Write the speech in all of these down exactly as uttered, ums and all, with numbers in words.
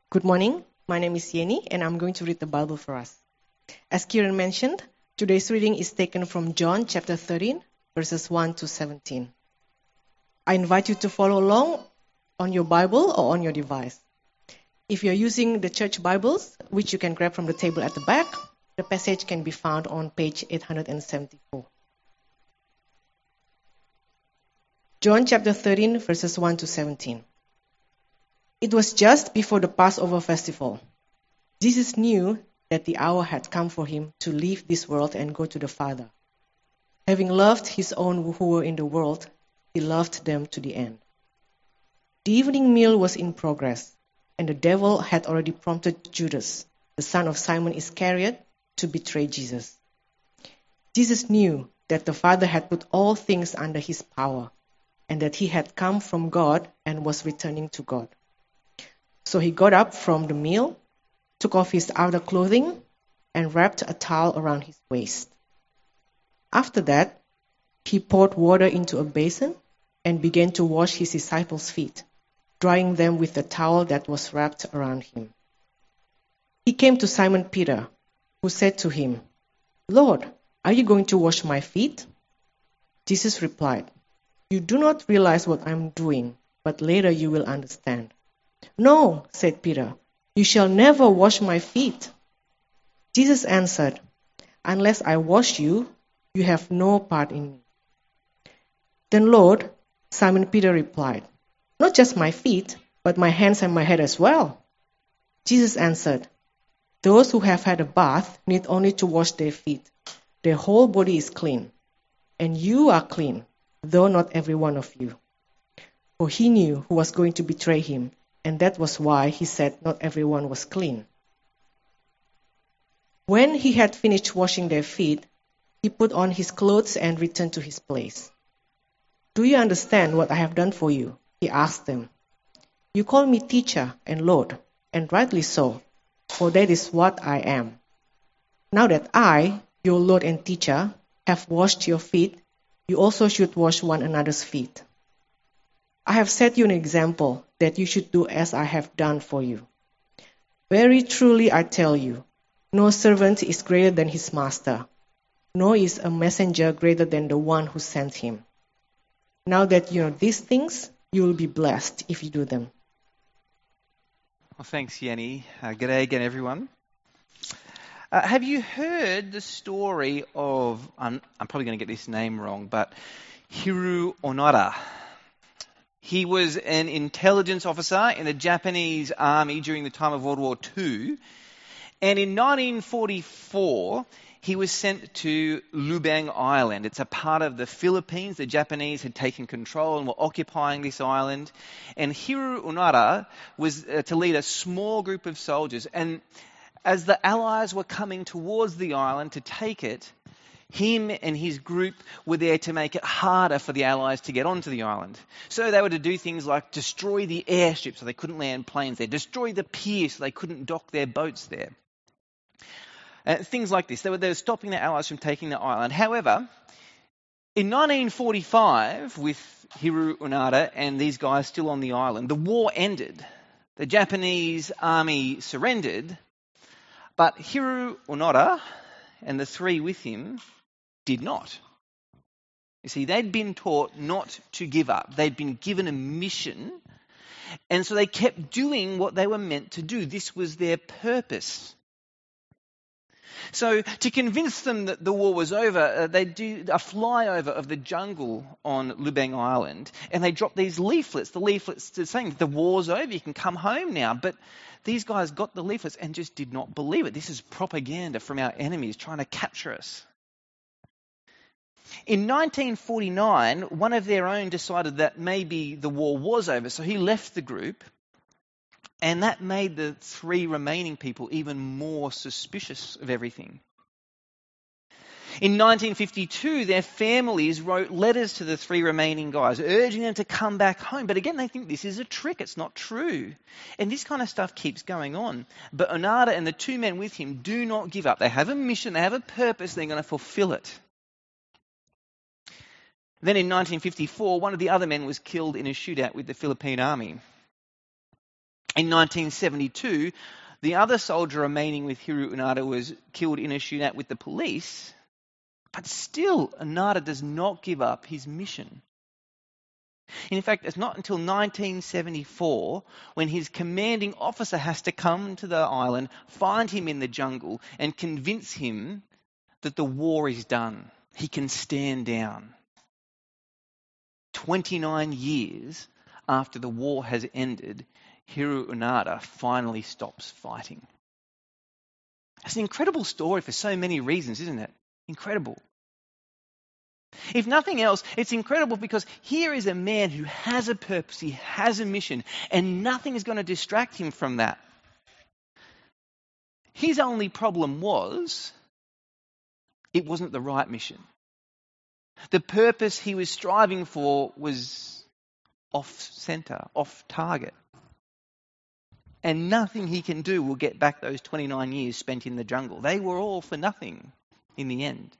Good morning. My name is Yeni, and I'm going to read the Bible for us. As Kieran mentioned, today's reading is taken from John chapter thirteen, verses one to seventeen. I invite you to follow along on your Bible or on your device. If you're using the church Bibles, which you can grab from the table at the back, the passage can be found on page eight hundred seventy-four. John chapter thirteen, verses one to seventeen. It was just before the Passover festival. Jesus knew that the hour had come for him to leave this world and go to the Father. Having loved his own who were in the world, he loved them to the end. The evening meal was in progress, and the devil had already prompted Judas, the son of Simon Iscariot, to betray Jesus. Jesus knew that the Father had put all things under his power, and that he had come from God and was returning to God. So he got up from the meal, took off his outer clothing, and wrapped a towel around his waist. After that, he poured water into a basin and began to wash his disciples' feet, drying them with the towel that was wrapped around him. He came to Simon Peter, who said to him, "Lord, are you going to wash my feet?" Jesus replied, "You do not realize what I am doing, but later you will understand." "No," said Peter, "you shall never wash my feet." Jesus answered, "Unless I wash you, you have no part in me." "Then, Lord," Simon Peter replied, "not just my feet, but my hands and my head as well." Jesus answered, "Those who have had a bath need only to wash their feet. Their whole body is clean. And you are clean, though not every one of you." For he knew who was going to betray him, and that was why he said not everyone was clean. When he had finished washing their feet, he put on his clothes and returned to his place. "Do you understand what I have done for you?" he asked them. "You call me teacher and Lord, and rightly so, for that is what I am. Now that I, your Lord and teacher, have washed your feet, you also should wash one another's feet. I have set you an example that you should do as I have done for you. Very truly I tell you, no servant is greater than his master, nor is a messenger greater than the one who sent him. Now that you know these things, you will be blessed if you do them." Well, thanks, Yenny. Uh, g'day again, everyone. Uh, have you heard the story of, I'm, I'm probably going to get this name wrong, but Hiroo Onoda? He was an intelligence officer in the Japanese army during the time of World War Two. And in nineteen forty-four, he was sent to Lubang Island. It's a part of the Philippines. The Japanese had taken control and were occupying this island. And Hiroo Onoda was uh, to lead a small group of soldiers. And as the Allies were coming towards the island to take it, him and his group were there to make it harder for the Allies to get onto the island. So they were to do things like destroy the airstrip so they couldn't land planes there, destroy the pier so they couldn't dock their boats there. Uh, things like this. They were, they were stopping the Allies from taking the island. However, in nineteen forty-five, with Hiroo Onoda and these guys still on the island, the war ended. The Japanese army surrendered, but Hiroo Onoda and the three with him did not. You see, they'd been taught not to give up. They'd been given a mission, and so they kept doing what they were meant to do. This was their purpose. So to convince them that the war was over, uh, they do a flyover of the jungle on Lubang Island, and they drop these leaflets. The leaflets are saying, the war's over, you can come home now. But these guys got the leaflets and just did not believe it. This is propaganda from our enemies trying to capture us. In nineteen forty-nine, one of their own decided that maybe the war was over, so he left the group, and that made the three remaining people even more suspicious of everything. In nineteen fifty-two, their families wrote letters to the three remaining guys, urging them to come back home. But again, they think this is a trick. It's not true. And this kind of stuff keeps going on. But Onoda and the two men with him do not give up. They have a mission. They have a purpose. They're going to fulfill it. Then in nineteen fifty-four, one of the other men was killed in a shootout with the Philippine army. In nineteen seventy-two, the other soldier remaining with Hiru Unada was killed in a shootout with the police, but still Unada does not give up his mission. In fact, it's not until nineteen seventy-four when his commanding officer has to come to the island, find him in the jungle, and convince him that the war is done. He can stand down. twenty-nine years after the war has ended, Hiru Unada finally stops fighting. It's an incredible story for so many reasons, isn't it? Incredible. If nothing else, it's incredible because here is a man who has a purpose, he has a mission, and nothing is going to distract him from that. His only problem was, it wasn't the right mission. The purpose he was striving for was off-centre, off-target. And nothing he can do will get back those twenty-nine years spent in the jungle. They were all for nothing in the end.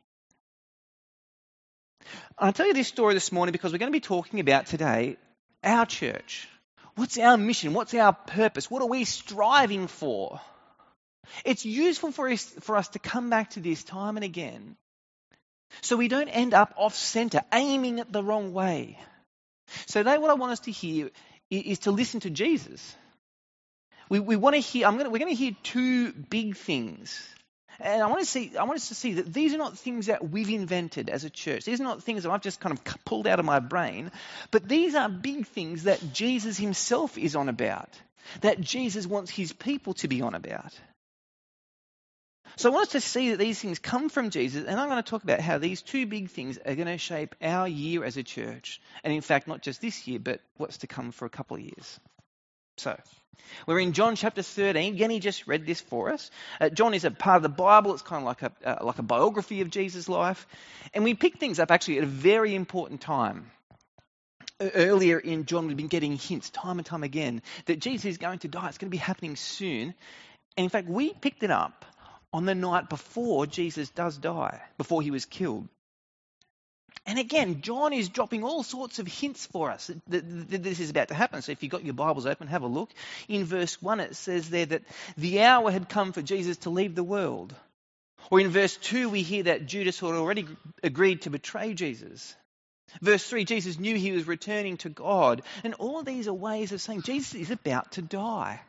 I'll tell you this story this morning because we're going to be talking about today our church. What's our mission? What's our purpose? What are we striving for? It's useful for us, for us to come back to this time and again so we don't end up off-centre, aiming it the wrong way. So today what I want us to hear is, is to listen to Jesus. We, we want to hear, I'm going to, we're going to hear two big things. And I want to see, I want us to see that these are not things that we've invented as a church. These are not things that I've just kind of pulled out of my brain. But these are big things that Jesus himself is on about, that Jesus wants his people to be on about. So I want us to see that these things come from Jesus, and I'm going to talk about how these two big things are going to shape our year as a church. And in fact, not just this year, but what's to come for a couple of years. So, we're in John chapter thirteen. Jenny just read this for us. Uh, John is a part of the Bible. It's kind of like a uh, like a biography of Jesus' life. And we pick things up actually at a very important time. Earlier in John, we've been getting hints time and time again that Jesus is going to die. It's going to be happening soon. And in fact, we picked it up on the night before Jesus does die, before he was killed. And again, John is dropping all sorts of hints for us that, that this is about to happen. So if you've got your Bibles open, have a look. In verse one, it says there that the hour had come for Jesus to leave the world. Or in verse two, we hear that Judas had already agreed to betray Jesus. Verse three, Jesus knew he was returning to God. And all of these are ways of saying Jesus is about to die.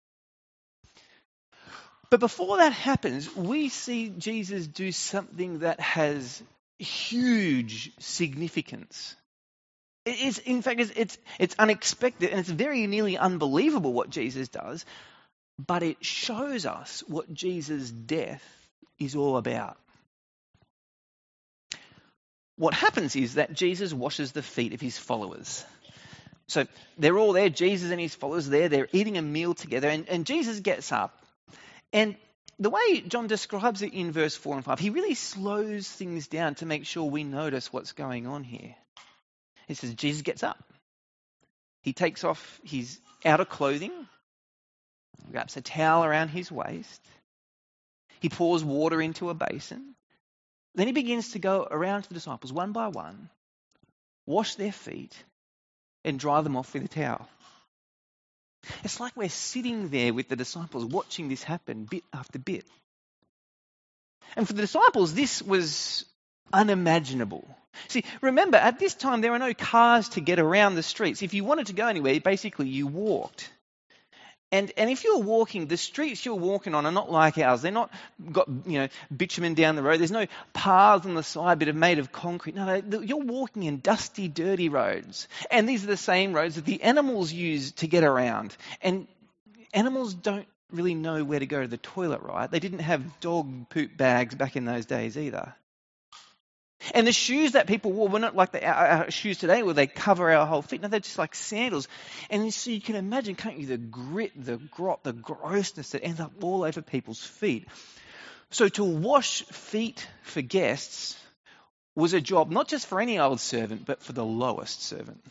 But before that happens, we see Jesus do something that has huge significance. It is, in fact, it's, it's it's unexpected and it's very nearly unbelievable what Jesus does, but it shows us what Jesus' death is all about. What happens is that Jesus washes the feet of his followers. So they're all there, Jesus and his followers there, they're eating a meal together, and, and Jesus gets up. And the way John describes it in verse four and five, he really slows things down to make sure we notice what's going on here. He says, Jesus gets up. He takes off his outer clothing, wraps a towel around his waist. He pours water into a basin. Then he begins to go around to the disciples one by one, wash their feet, and dry them off with a towel. It's like we're sitting there with the disciples watching this happen bit after bit. And for the disciples, this was unimaginable. See, remember, at this time, there were no cars to get around the streets. If you wanted to go anywhere, basically you walked. And and if you're walking, the streets you're walking on are not like ours. They're not got, you know, bitumen down the road. There's no paths on the side that are made of concrete. No, you're walking in dusty, dirty roads. And these are the same roads that the animals use to get around. And animals don't really know where to go to the toilet, right? They didn't have dog poop bags back in those days either. And the shoes that people wore were not like the, our, our shoes today where they cover our whole feet. No, they're just like sandals. And so you can imagine, can't you, the grit, the grot, the grossness that ends up all over people's feet. So to wash feet for guests was a job not just for any old servant, but for the lowest servant.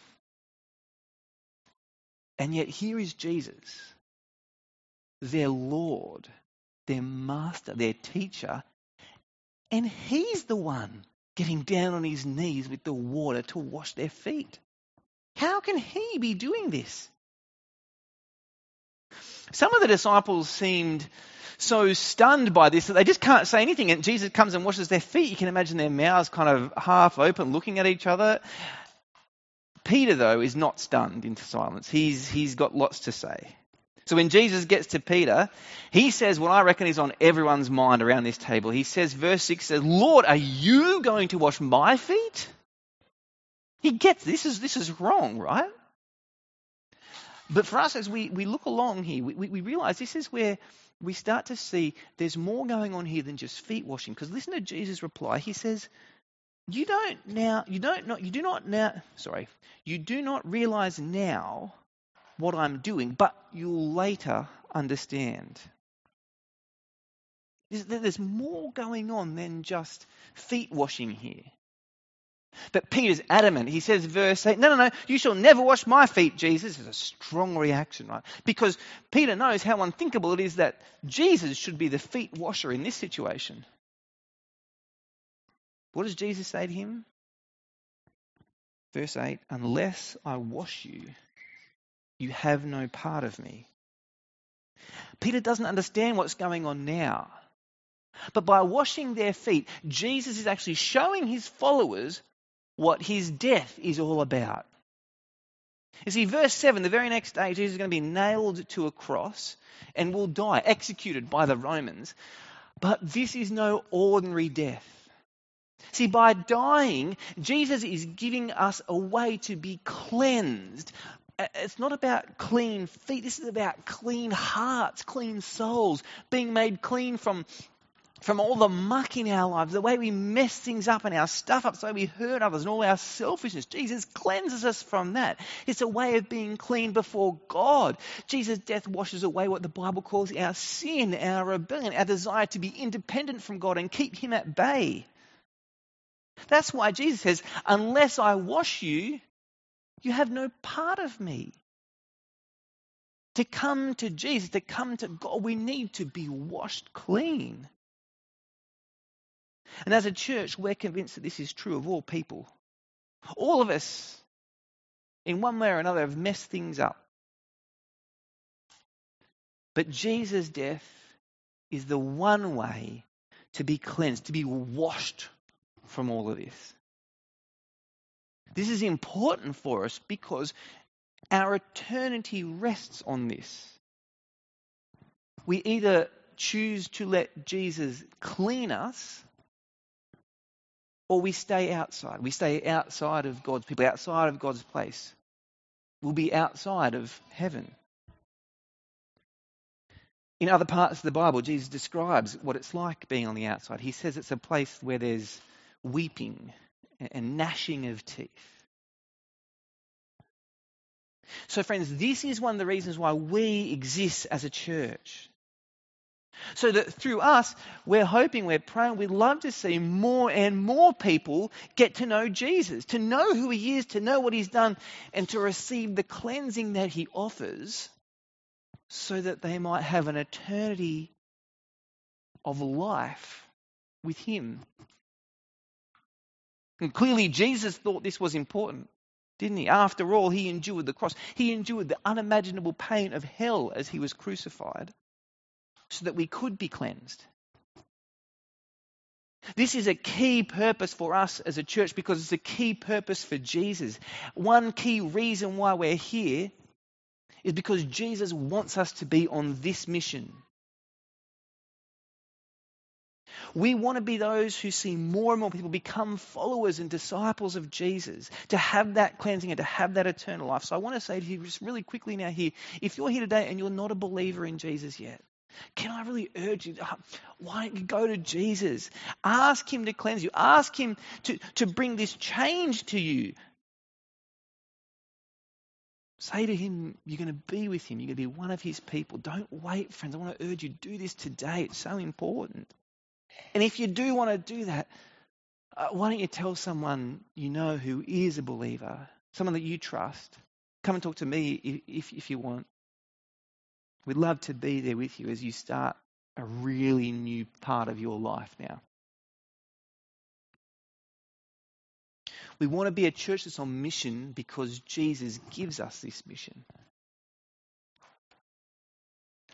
And yet here is Jesus, their Lord, their master, their teacher, and he's the one getting down on his knees with the water to wash their feet. How can he be doing this? Some of the disciples seemed so stunned by this that they just can't say anything. And Jesus comes and washes their feet. You can imagine their mouths kind of half open, looking at each other. Peter, though, is not stunned into silence. He's he's got lots to say. So when Jesus gets to Peter, he says what I reckon is on everyone's mind around this table. He says, verse six says, "Lord, are you going to wash my feet?" He gets this is this is wrong, right? But for us, as we, we look along here, we, we, we realize this is where we start to see there's more going on here than just feet washing. Because listen to Jesus' reply. He says, "You don't now, you don't not, you do not now, sorry, you do not realize now what I'm doing, but you'll later understand." There's more going on than just feet washing here. But Peter's adamant. He says, verse eight, no, no, no, you shall never wash my feet, Jesus. This is a strong reaction, right? Because Peter knows how unthinkable it is that Jesus should be the feet washer in this situation. What does Jesus say to him? Verse eight, "Unless I wash you, you have no part of me." Peter doesn't understand what's going on now. But by washing their feet, Jesus is actually showing his followers what his death is all about. You see, verse seven, the very next day, Jesus is going to be nailed to a cross and will die, executed by the Romans. But this is no ordinary death. See, by dying, Jesus is giving us a way to be cleansed. It's not about clean feet. This is about clean hearts, clean souls, being made clean from From all the muck in our lives, the way we mess things up and our stuff up, the way we hurt others and all our selfishness. Jesus cleanses us from that. It's a way of being clean before God. Jesus' death washes away what the Bible calls our sin, our rebellion, our desire to be independent from God and keep him at bay. That's why Jesus says, "Unless I wash you, you have no part of me." To come to Jesus, to come to God, we need to be washed clean. And as a church, we're convinced that this is true of all people. All of us, in one way or another, have messed things up. But Jesus' death is the one way to be cleansed, to be washed from all of this. This is important for us because our eternity rests on this. We either choose to let Jesus clean us, or we stay outside. We stay outside of God's people, outside of God's place. We'll be outside of heaven. In other parts of the Bible, Jesus describes what it's like being on the outside. He says it's a place where there's weeping and gnashing of teeth. So friends, this is one of the reasons why we exist as a church. So that through us, we're hoping, we're praying, we'd love to see more and more people get to know Jesus, to know who he is, to know what he's done, and to receive the cleansing that he offers so that they might have an eternity of life with him. And clearly Jesus thought this was important, didn't he? After all, he endured the cross. He endured the unimaginable pain of hell as he was crucified, so that we could be cleansed. This is a key purpose for us as a church because it's a key purpose for Jesus. One key reason why we're here is because Jesus wants us to be on this mission. We want to be those who see more and more people become followers and disciples of Jesus, to have that cleansing and to have that eternal life. So I want to say to you just really quickly now here, if you're here today and you're not a believer in Jesus yet, can I really urge you, why don't you go to Jesus? Ask him to cleanse you. Ask him to, to bring this change to you. Say to him, you're going to be with him. You're going to be one of his people. Don't wait, friends. I want to urge you, do this today. It's so important. And if you do want to do that, uh, why don't you tell someone you know who is a believer, someone that you trust. Come and talk to me if, if, if you want. We'd love to be there with you as you start a really new part of your life now. We want to be a church that's on mission because Jesus gives us this mission.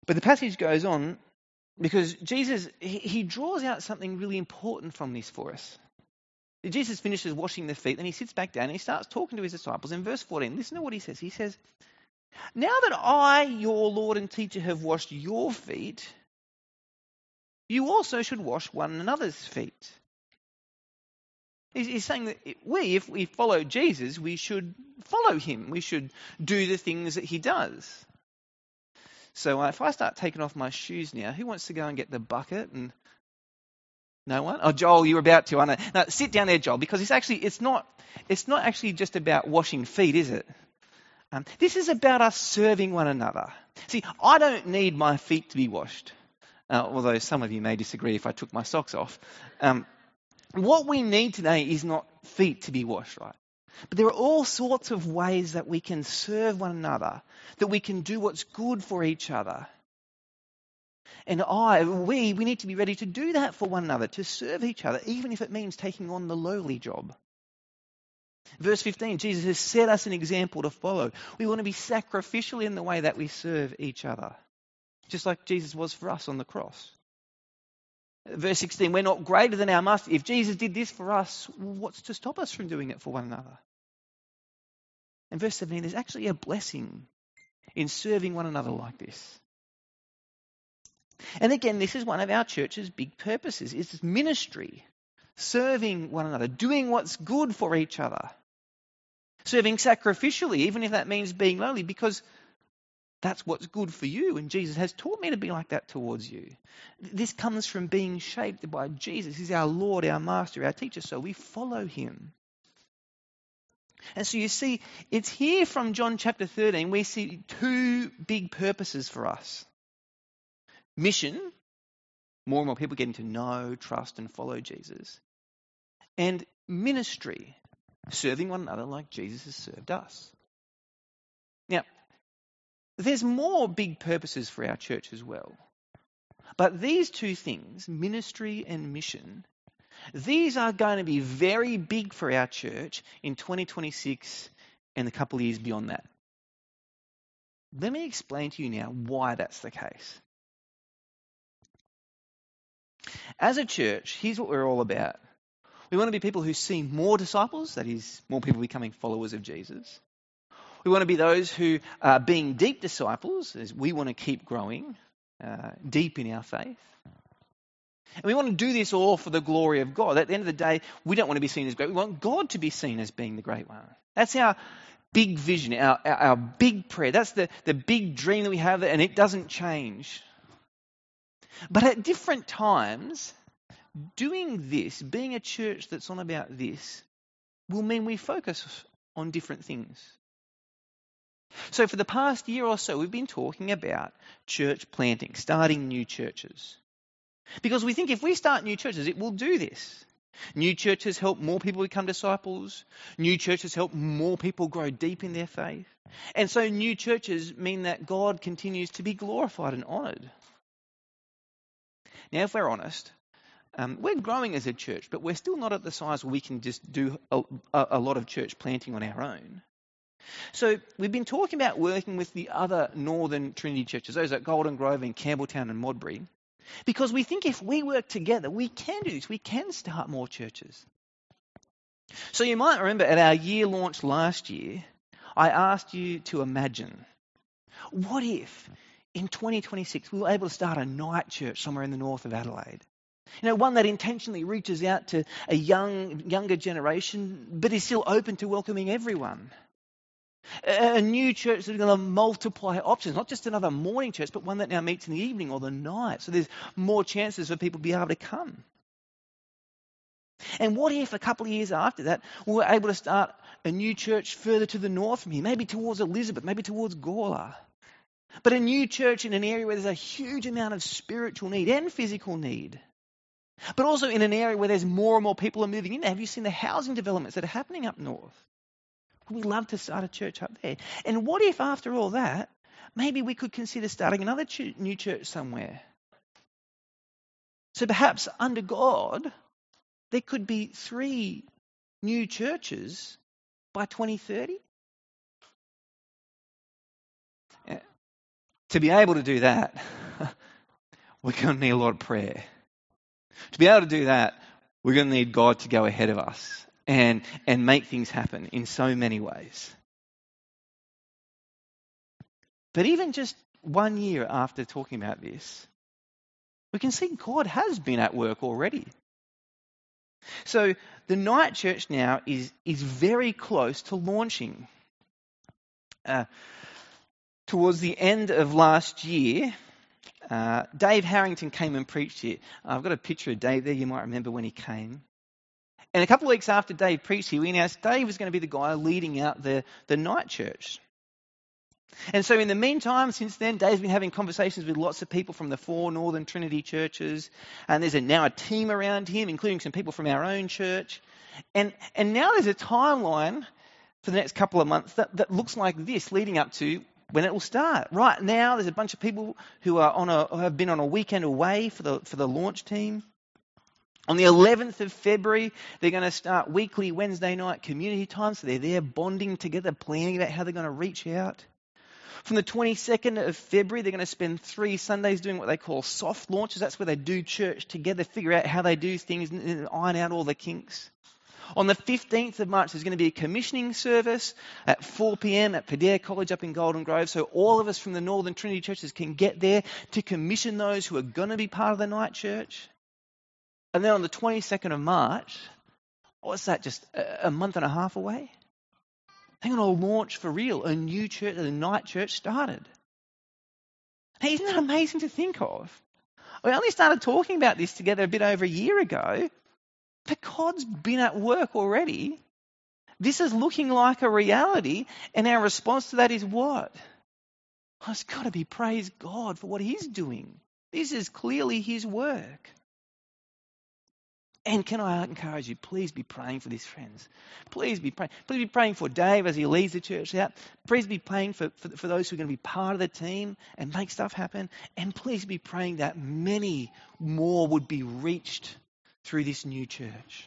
But the passage goes on because Jesus, he, he draws out something really important from this for us. Jesus finishes washing the feet, then he sits back down and he starts talking to his disciples. In verse fourteen, listen to what he says. He says, "Now that I, your Lord and teacher, have washed your feet, you also should wash one another's feet." He's, he's saying that we, if we follow Jesus, we should follow him. We should do the things that he does. So uh, if I start taking off my shoes now, who wants to go and get the bucket? And no one? Oh, Joel, you're about to. I know. Now, sit down there, Joel, because it's actually it's not it's not actually just about washing feet, is it? Um, this is about us serving one another. See, I don't need my feet to be washed, uh, although some of you may disagree if I took my socks off. Um, what we need today is not feet to be washed, right? But there are all sorts of ways that we can serve one another, that we can do what's good for each other. And I, we, we need to be ready to do that for one another, to serve each other, even if it means taking on the lowly job. Verse fifteen, Jesus has set us an example to follow. We want to be sacrificial in the way that we serve each other, just like Jesus was for us on the cross. Verse sixteen, we're not greater than our master. If Jesus did this for us, what's to stop us from doing it for one another? And verse seventeen, there's actually a blessing in serving one another like this. And again, this is one of our church's big purposes. It's ministry, serving one another, doing what's good for each other, serving sacrificially, even if that means being lowly, because that's what's good for you. And Jesus has taught me to be like that towards you. This comes from being shaped by Jesus. He's our Lord, our Master, our teacher, so we follow him. And so you see, it's here from John chapter thirteen, we see two big purposes for us. Mission, more and more people getting to know, trust and follow Jesus. And ministry, serving one another like Jesus has served us. Now, there's more big purposes for our church as well. But these two things, ministry and mission, these are going to be very big for our church in twenty twenty-six and the couple of years beyond that. Let me explain to you now why that's the case. As a church, here's what we're all about. We want to be people who see more disciples, that is, more people becoming followers of Jesus. We want to be those who are being deep disciples, as we want to keep growing uh, deep in our faith. And we want to do this all for the glory of God. At the end of the day, we don't want to be seen as great. We want God to be seen as being the great one. That's our big vision, our, our, our big prayer. That's the, the big dream that we have, and it doesn't change. But at different times, doing this, being a church that's on about this, will mean we focus on different things. So for the past year or so, we've been talking about church planting, starting new churches. Because we think if we start new churches, it will do this. New churches help more people become disciples. New churches help more people grow deep in their faith. And so new churches mean that God continues to be glorified and honoured. Now, if we're honest, um, we're growing as a church, but we're still not at the size where we can just do a, a lot of church planting on our own. So we've been talking about working with the other Northern Trinity churches, those at Golden Grove and Campbelltown and Modbury, because we think if we work together, we can do this. We can start more churches. So you might remember at our year launch last year, I asked you to imagine, what if in twenty twenty-six we were able to start a night church somewhere in the north of Adelaide? You know, one that intentionally reaches out to a young, younger generation, but is still open to welcoming everyone. A, a new church that's going to multiply options, not just another morning church, but one that now meets in the evening or the night. So there's more chances for people to be able to come. And what if a couple of years after that, we were able to start a new church further to the north from here, maybe towards Elizabeth, maybe towards Gawler? But a new church in an area where there's a huge amount of spiritual need and physical need. But also in an area where there's more and more people are moving in. Have you seen the housing developments that are happening up north? We'd love to start a church up there. And what if after all that, maybe we could consider starting another ch- new church somewhere? So perhaps under God, there could be three new churches by twenty thirty. To be able to do that, we're going to need a lot of prayer. To be able to do that, we're going to need God to go ahead of us and, and make things happen in so many ways. But even just one year after talking about this, we can see God has been at work already. So the night church now is, is very close to launching. Uh, towards the end of last year, uh, Dave Harrington came and preached here. I've got a picture of Dave there, you might remember when he came. And a couple of weeks after Dave preached here, we announced Dave was going to be the guy leading out the, the night church. And so in the meantime, since then, Dave's been having conversations with lots of people from the four Northern Trinity churches. And there's a, now a team around him, including some people from our own church. And and now there's a timeline for the next couple of months that, that looks like this, leading up to when it will start. Right now, there's a bunch of people who are on a who have been on a weekend away for the for the launch team. On the eleventh of February, they're going to start weekly Wednesday night community time. So they're there bonding together, planning about how they're going to reach out. From the twenty-second of February, they're going to spend three Sundays doing what they call soft launches. That's where they do church together, figure out how they do things and iron out all the kinks. On the fifteenth of March, there's going to be a commissioning service at four p.m. at Padare College up in Golden Grove. So all of us from the Northern Trinity churches can get there to commission those who are going to be part of the night church. And then on the twenty-second of March, what's that, just a month and a half away? They're going to launch for real. A new church, the night church started. Hey, isn't that amazing to think of? We only started talking about this together a bit over a year ago, but God's been at work already. This is looking like a reality, and our response to that is what? Oh, it's got to be praise God for what He's doing. This is clearly His work. And can I encourage you, please be praying for this, friends. Please be praying. Please be praying for Dave as he leads the church out. Please be praying for, for, for those who are going to be part of the team and make stuff happen. And please be praying that many more would be reached through this new church.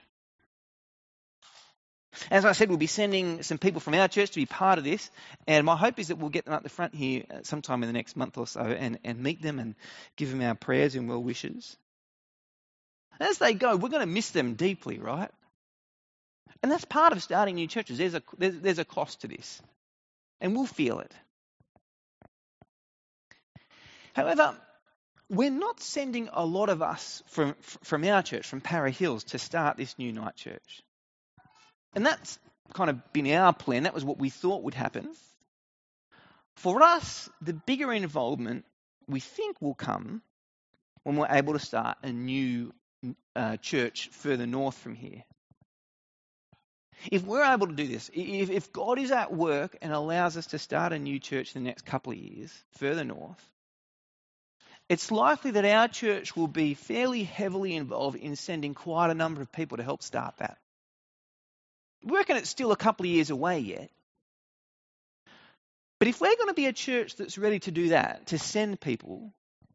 As I said, we'll be sending some people from our church to be part of this. And my hope is that we'll get them up the front here sometime in the next month or so and, and meet them and give them our prayers and well wishes. As they go, we're going to miss them deeply, right? And that's part of starting new churches. There's a, there's, there's a cost to this. And we'll feel it. However, we're not sending a lot of us from, from our church, from Para Hills, to start this new night church. And that's kind of been our plan. That was what we thought would happen. For us, the bigger involvement we think will come when we're able to start a new Uh, church further north from here. If we're able to do this, if, if God is at work and allows us to start a new church in the next couple of years further north, it's likely that our church will be fairly heavily involved in sending quite a number of people to help start that. We reckon it's still a couple of years away yet. But if we're going to be a church that's ready to do that, to send people,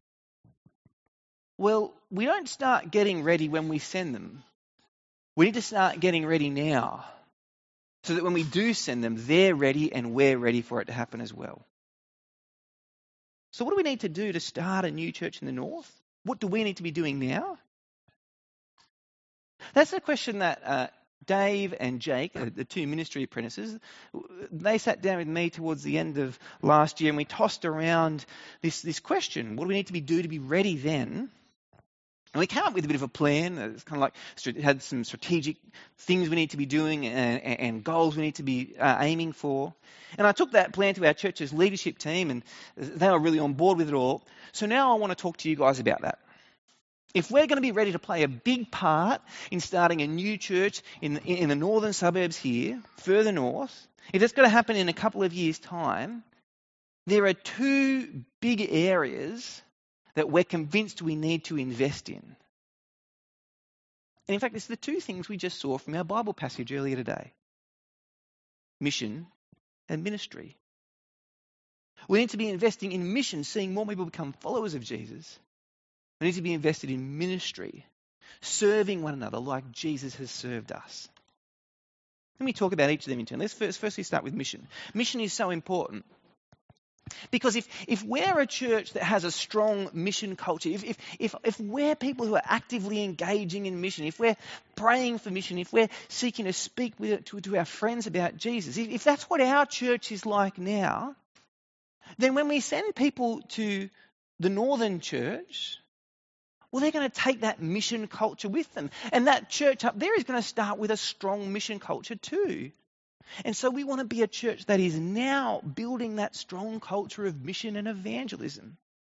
well, we don't start getting ready when we send them. We need to start getting ready now so that when we do send them, they're ready and we're ready for it to happen as well. So what do we need to do to start a new church in the north? What do we need to be doing now? That's a question that uh, Dave and Jake, uh, the two ministry apprentices, they sat down with me towards the end of last year and we tossed around this, this question. What do we need to be do to be ready then? And we came up with a bit of a plan. It's kind of like it had some strategic things we need to be doing and, and goals we need to be uh, aiming for. And I took that plan to our church's leadership team and they were really on board with it all. So now I want to talk to you guys about that. If we're going to be ready to play a big part in starting a new church in, in the northern suburbs here, further north, if that's going to happen in a couple of years' time, there are two big areas that we're convinced we need to invest in. And in fact, it's the two things we just saw from our Bible passage earlier today. Mission and ministry. We need to be investing in mission, seeing more people become followers of Jesus. We need to be invested in ministry, serving one another like Jesus has served us. Let me talk about each of them in turn. Let's first, firstly start with mission. Mission is so important. Because if, if we're a church that has a strong mission culture, if, if, if, if we're people who are actively engaging in mission, if we're praying for mission, if we're seeking to speak with, to, to our friends about Jesus, if, if that's what our church is like now, then when we send people to the Northern Church, well, they're going to take that mission culture with them. And that church up there is going to start with a strong mission culture too. And so we want to be a church that is now building that strong culture of mission and evangelism.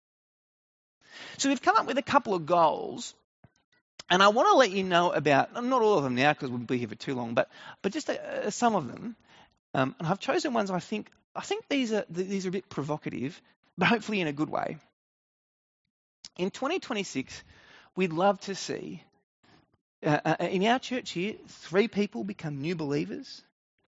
So we've come up with a couple of goals, and I want to let you know about, not all of them now because we'll be here for too long, but but just uh, some of them. Um, and I've chosen ones I think I think these are these are a bit provocative, but hopefully in a good way. In twenty twenty-six, we'd love to see uh, uh, in our church here three people become new believers.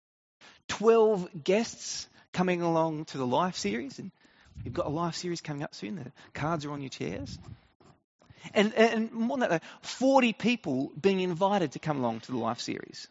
twelve guests coming along to the Life series, and you've got a Life series coming up soon. The cards are on your chairs. And, and more than that, forty people being invited to come along to the Life series.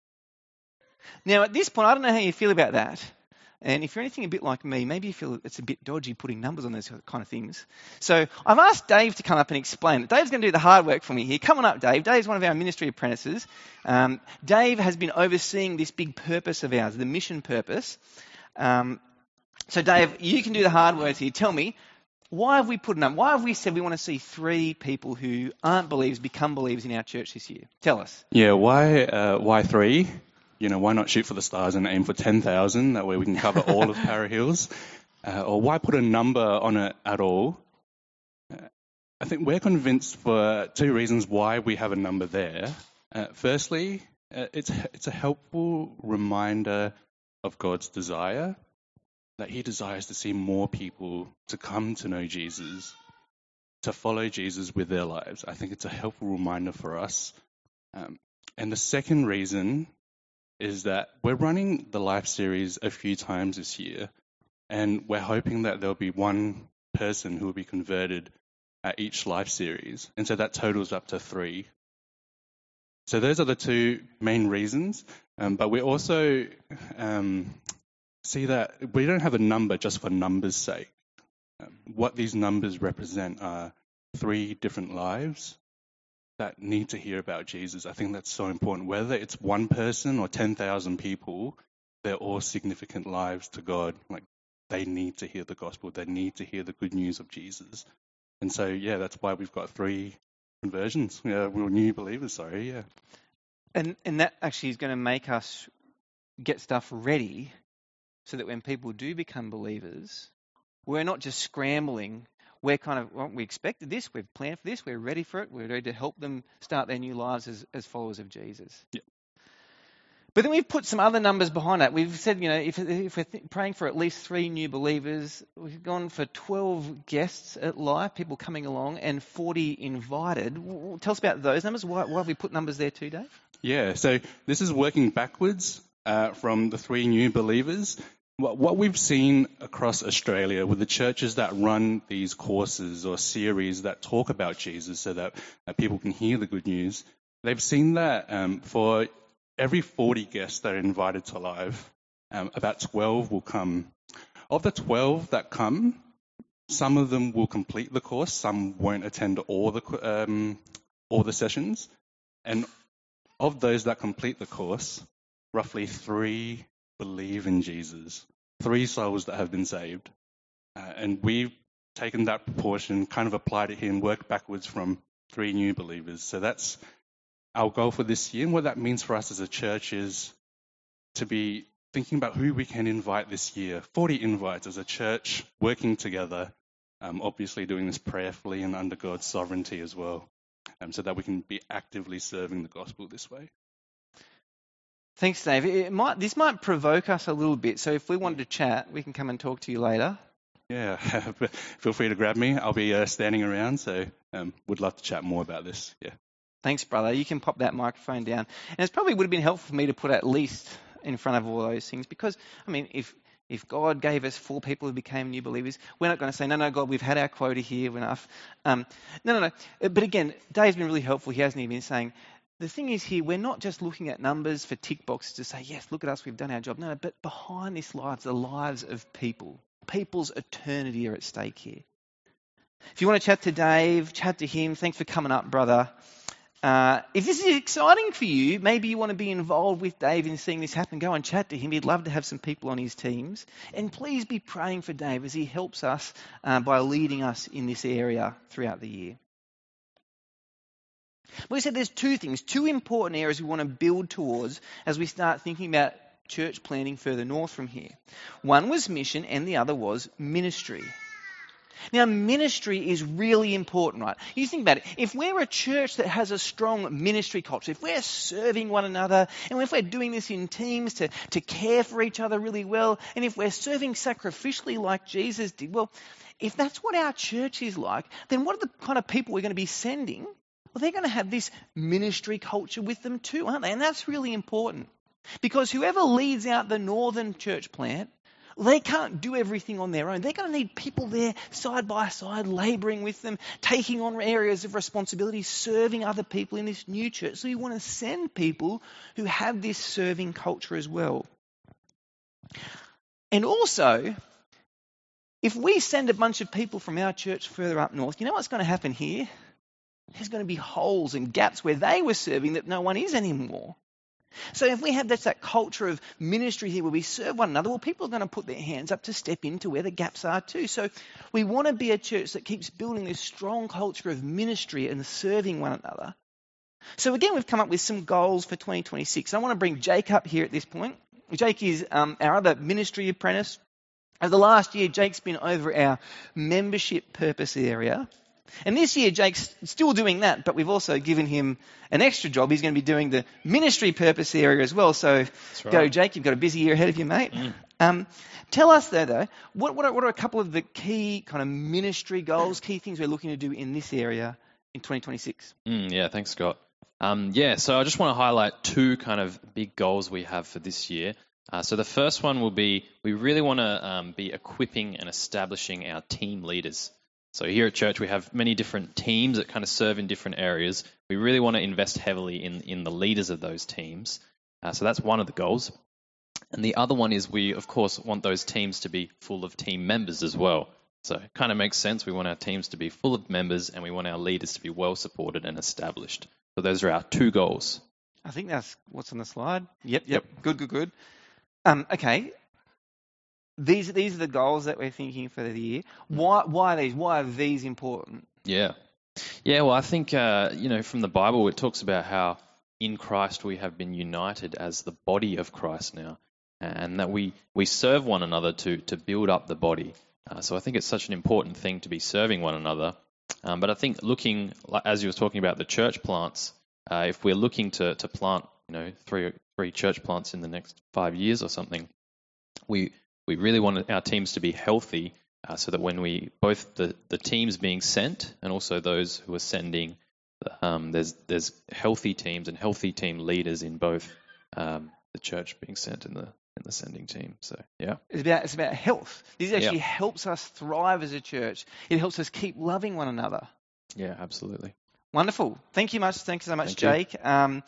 Now, at this point, I don't know how you feel about that. And if you're anything a bit like me, maybe you feel it's a bit dodgy putting numbers on those kind of things. So I've asked Dave to come up and explain it. Dave's going to do the hard work for me here. Come on up, Dave. Dave's one of our ministry apprentices. Um, Dave has been overseeing this big purpose of ours, the mission purpose. Um, so Dave, you can do the hard work here. Tell me, why have we put a number? Why have we said we want to see three people who aren't believers become believers in our church this year? Tell us. Yeah, why uh, why three? You know, why not shoot for the stars and aim for ten thousand? That way we can cover all of Para Hills. Uh, or why put a number on it at all? Uh, I think we're convinced for two reasons why we have a number there. Uh, firstly, uh, it's it's a helpful reminder of God's desire, that he desires to see more people to come to know Jesus, to follow Jesus with their lives. I think it's a helpful reminder for us. Um, and the second reason is that we're running the Life series a few times this year, and we're hoping that there'll be one person who will be converted at each Life series, and so that totals up to three. So those are the two main reasons, um, but we also um, see that we don't have a number just for numbers' sake. Um, what these numbers represent are three different lives that need to hear about Jesus. I think that's so important. Whether it's one person or ten thousand people, they're all significant lives to God. Like, they need to hear the gospel. They need to hear the good news of Jesus. And so, yeah, that's why we've got three conversions. Yeah, we're new believers, sorry, yeah. And and that actually is going to make us get stuff ready so that when people do become believers, we're not just scrambling. We're kind of, well, we expected this, we've planned for this, we're ready for it, we're ready to help them start their new lives as, as followers of Jesus. Yeah. But then we've put some other numbers behind that. We've said, you know, if, if we're th- praying for at least three new believers, we've gone for twelve guests at Life, people coming along, and forty invited. Tell us about those numbers. Why, why have we put numbers there too, Dave? Yeah, so this is working backwards uh, from the three new believers. What we've seen across Australia with the churches that run these courses or series that talk about Jesus so that, that people can hear the good news, they've seen that um, for every forty guests that are invited to Live, um, about twelve will come. Of the twelve that come, some of them will complete the course, some won't attend all the um, all the sessions. And of those that complete the course, roughly three believe in Jesus. Three souls that have been saved. Uh, and we've taken that proportion, kind of applied it here and worked backwards from three new believers. So that's our goal for this year. And what that means for us as a church is to be thinking about who we can invite this year. forty invites as a church, working together, um, obviously doing this prayerfully and under God's sovereignty as well, um, so that we can be actively serving the gospel this way. Thanks, Dave. It might, this might provoke us a little bit, so if we wanted to chat, we can come and talk to you later. Yeah, feel free to grab me. I'll be uh, standing around, so um, would love to chat more about this. Yeah. Thanks, brother. You can pop that microphone down. And it probably would have been helpful for me to put at least in front of all those things, because, I mean, if if God gave us four people who became new believers, we're not going to say, no, no, God, we've had our quota here, we're enough. Um, no, no, no. But again, Dave's been really helpful. He hasn't even been saying, the thing is here, we're not just looking at numbers for tick boxes to say, yes, look at us, we've done our job. No, but behind this lies the lives of people. people's eternity are at stake here. If you want to chat to Dave, chat to him. Thanks for coming up, brother. Uh, if this is exciting for you, maybe you want to be involved with Dave in seeing this happen, go and chat to him. He'd love to have some people on his teams. And please be praying for Dave as he helps us uh, by leading us in this area throughout the year. We said there's two things, two important areas we want to build towards as we start thinking about church planting further north from here. One was mission and the other was ministry. Now, ministry is really important, right? You think about it. If we're a church that has a strong ministry culture, if we're serving one another, and if we're doing this in teams to, to care for each other really well, and if we're serving sacrificially like Jesus did, well, if that's what our church is like, then what are the kind of people we're going to be sending? Well, they're going to have this ministry culture with them too, aren't they? And that's really important. Because whoever leads out the northern church plant, they can't do everything on their own. They're going to need people there side by side, labouring with them, taking on areas of responsibility, serving other people in this new church. So you want to send people who have this serving culture as well. And also, if we send a bunch of people from our church further up north, you know what's going to happen here? There's going to be holes and gaps where they were serving that no one is anymore. So if we have that, that culture of ministry here where we serve one another, well, people are going to put their hands up to step into where the gaps are too. So we want to be a church that keeps building this strong culture of ministry and serving one another. So again, we've come up with some goals for twenty twenty-six. I want to bring Jake up here at this point. Jake is um, our other ministry apprentice. Over the last year, Jake's been over our membership purpose area. And this year, Jake's still doing that, but we've also given him an extra job. He's going to be doing the ministry purpose area as well. So right. Go, Jake. You've got a busy year ahead of you, mate. Mm. Um, tell us, though, though what, what, are, what are a couple of the key kind of ministry goals, key things we're looking to do in this area in twenty twenty-six? Mm, yeah, thanks, Scott. Um, yeah, so I just want to highlight two kind of big goals we have for this year. Uh, so the first one will be we really want to um, be equipping and establishing our team leaders. So here at church, we have many different teams that kind of serve in different areas. We really want to invest heavily in, in the leaders of those teams. Uh, so that's one of the goals. And the other one is we, of course, want those teams to be full of team members as well. So it kind of makes sense. We want our teams to be full of members and we want our leaders to be well supported and established. So those are our two goals. I think that's what's on the slide. Yep, yep. yep. Good, good, good. Um, okay. These these are the goals that we're thinking for the year. Why why are these? Why are these important? Yeah, yeah. Well, I think uh, you know from the Bible it talks about how in Christ we have been united as the body of Christ now, and that we we serve one another to to build up the body. Uh, so I think it's such an important thing to be serving one another. Um, but I think looking, as you were talking about the church plants, uh, if we're looking to to plant you know three three church plants in the next five years or something, we We really want our teams to be healthy uh, so that when we, both the, the teams being sent and also those who are sending, um, there's there's healthy teams and healthy team leaders in both um, the church being sent and the and the sending team. So, yeah. It's about, it's about health. This actually yeah. helps us thrive as a church. It helps us keep loving one another. Yeah, absolutely. Wonderful. Thank you much. Thanks so much, Thank Jake. Um,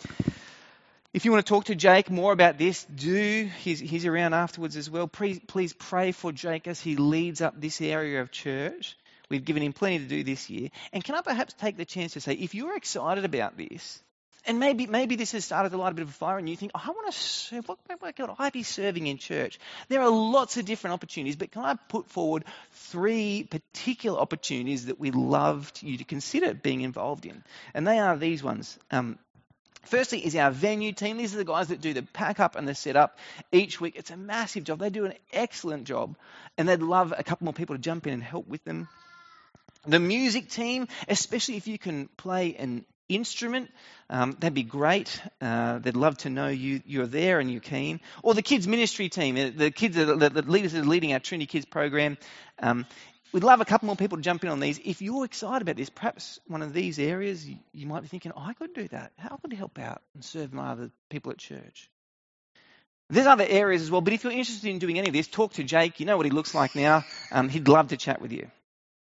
If you want to talk to Jake more about this, do. He's, he's around afterwards as well. Please, please pray for Jake as he leads up this area of church. We've given him plenty to do this year. And can I perhaps take the chance to say, if you're excited about this, and maybe maybe this has started to light a bit of a fire and you think, oh, I want to serve, what, what could I be serving in church? There are lots of different opportunities, but can I put forward three particular opportunities that we'd love you to consider being involved in? And they are these ones. Um, Firstly is our venue team. These are the guys that do the pack up and the set up each week. It's a massive job. They do an excellent job and they'd love a couple more people to jump in and help with them. The music team, especially if you can play an instrument, um, that'd be great. Uh, they'd love to know you, you're there and you're keen. Or the kids ministry team, the kids, the, the leaders that are leading our Trinity Kids program. Um, We'd love a couple more people to jump in on these. If you're excited about this, perhaps one of these areas, you, you might be thinking, oh, I could do that. How could I help out and serve my other people at church? There's other areas as well, but if you're interested in doing any of this, talk to Jake. You know what he looks like now. Um, he'd love to chat with you.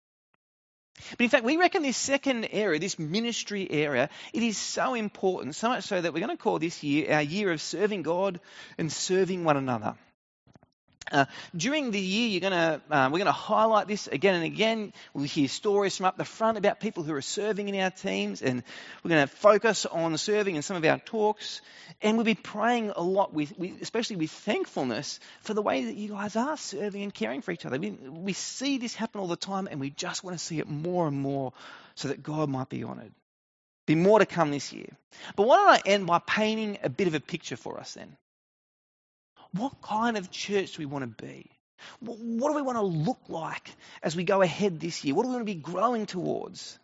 But in fact, we reckon this second area, this ministry area, it is so important, so much so that we're going to call this year our year of serving God and serving one another. Uh, during the year, you're gonna uh, we're going to highlight this again and again. We'll hear stories from up the front about people who are serving in our teams, and we're going to focus on serving in some of our talks. And we'll be praying a lot, with, with especially with thankfulness for the way that you guys are serving and caring for each other. We, we see this happen all the time, and we just want to see it more and more so that God might be honoured. Be more to come this year. But why don't I end by painting a bit of a picture for us then? What kind of church do we want to be? What do we want to look like as we go ahead this year? What do we want to be growing towards?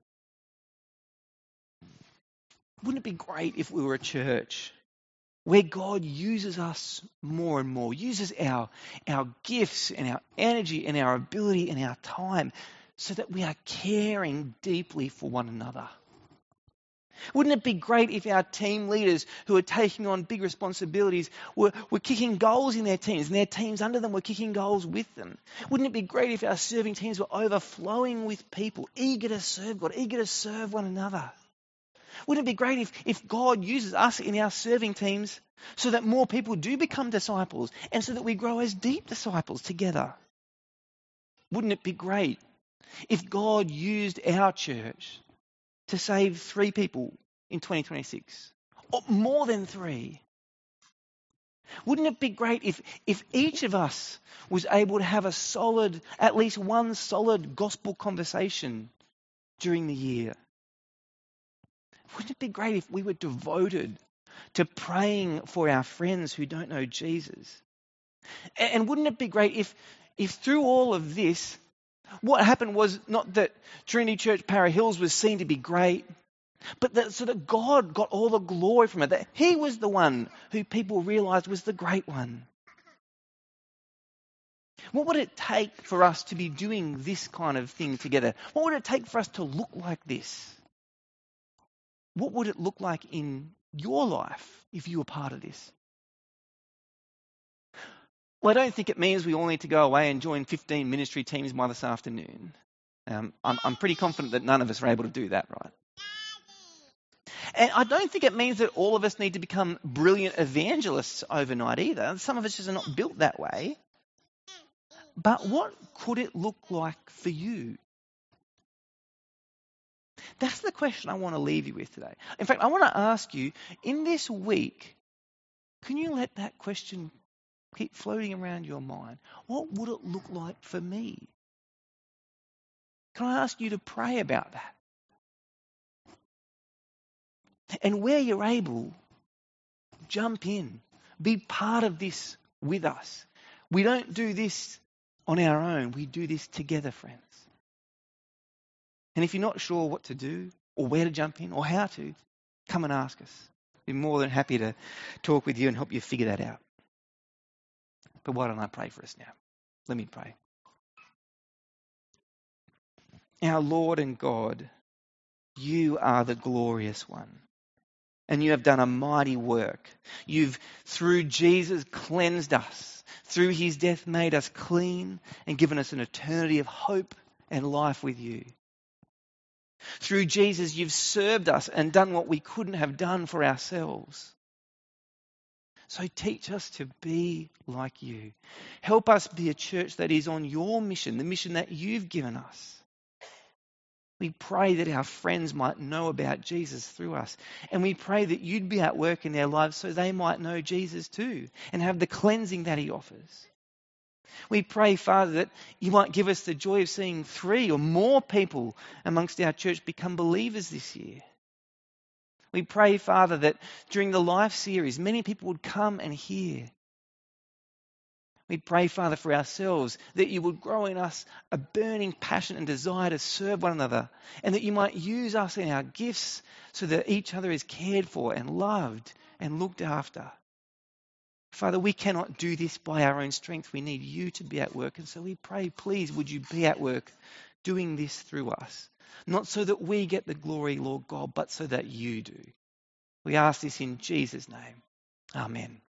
Wouldn't it be great if we were a church where God uses us more and more, uses our, our gifts and our energy and our ability and our time so that we are caring deeply for one another? Wouldn't it be great if our team leaders who are taking on big responsibilities were, were kicking goals in their teams and their teams under them were kicking goals with them? Wouldn't it be great if our serving teams were overflowing with people, eager to serve God, eager to serve one another? Wouldn't it be great if, if God uses us in our serving teams so that more people do become disciples and so that we grow as deep disciples together? Wouldn't it be great if God used our church to save three people in twenty twenty-six, or more than three? Wouldn't it be great if, if each of us was able to have a solid, at least one solid gospel conversation during the year? Wouldn't it be great if we were devoted to praying for our friends who don't know Jesus? And, and wouldn't it be great if, if through all of this, what happened was not that Trinity Church Para Hills was seen to be great, but that so that God got all the glory from it, that he was the one who people realised was the great one. What would it take for us to be doing this kind of thing together? What would it take for us to look like this? What would it look like in your life if you were part of this? Well, I don't think it means we all need to go away and join fifteen ministry teams by this afternoon. Um, I'm, I'm pretty confident that none of us are able to do that, right? And I don't think it means that all of us need to become brilliant evangelists overnight either. Some of us just are not built that way. But what could it look like for you? That's the question I want to leave you with today. In fact, I want to ask you, in this week, can you let that question keep floating around your mind? What would it look like for me? Can I ask you to pray about that? And where you're able, jump in. Be part of this with us. We don't do this on our own. We do this together, friends. And if you're not sure what to do or where to jump in or how to, come and ask us. We'd be more than happy to talk with you and help you figure that out. But why don't I pray for us now? Let me pray. Our Lord and God, you are the glorious one. And you have done a mighty work. You've, through Jesus, cleansed us. Through his death, made us clean and given us an eternity of hope and life with you. Through Jesus, you've served us and done what we couldn't have done for ourselves. So teach us to be like you. Help us be a church that is on your mission, the mission that you've given us. We pray that our friends might know about Jesus through us. And we pray that you'd be at work in their lives so they might know Jesus too and have the cleansing that he offers. We pray, Father, that you might give us the joy of seeing three or more people amongst our church become believers this year. We pray, Father, that during the Life series, many people would come and hear. We pray, Father, for ourselves, that you would grow in us a burning passion and desire to serve one another, and that you might use us in our gifts so that each other is cared for and loved and looked after. Father, we cannot do this by our own strength. We need you to be at work. And so we pray, please, would you be at work doing this through us? Not so that we get the glory, Lord God, but so that you do. We ask this in Jesus' name. Amen.